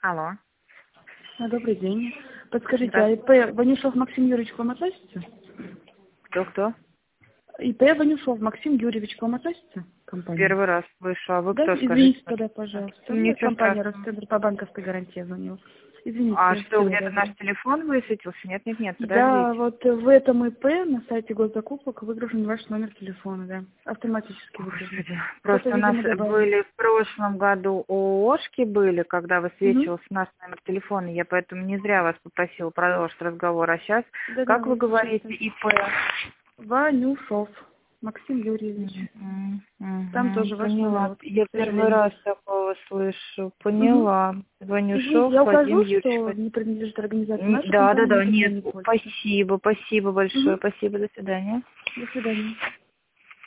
Алло. Добрый день. Подскажите, а Здравствуйте. ИП Ванюшов Максим Юрьевич к вам относится? Кто? ИП Ванюшов Максим Юрьевич к вам относится? Компания? Первый раз слышу. А вы Да, кто, скажите? извините тогда, пожалуйста. Ничего Компания страшного. Ростендер по банковской гарантии звонила. Извините, А что, всего где-то доброго. наш телефон высветился? Нет, Да, подождите. вот в этом ИП на сайте госзакупок выгружен ваш номер телефона, да. Автоматически выгружен. Господи. Кто-то, Просто у нас видимо, добавил. были в прошлом году ООшки были, когда Угу. высвечивался наш номер телефона. Я поэтому не зря вас попросила продолжить разговор. А сейчас, Да-да, как вы вот сейчас. говорите, ИП? Ванюшов Максим Юрьевич. Там тоже ваш номер, Поняла. вот, Я к первый сожалению. раз такого слышу. Угу. Поняла. Извините, Ванюшов я Вадим укажу, Юрьевич. что не принадлежит организации наша Да, компания, никогда нет, не пользуется. спасибо большое, Угу. спасибо, до свидания. До свидания.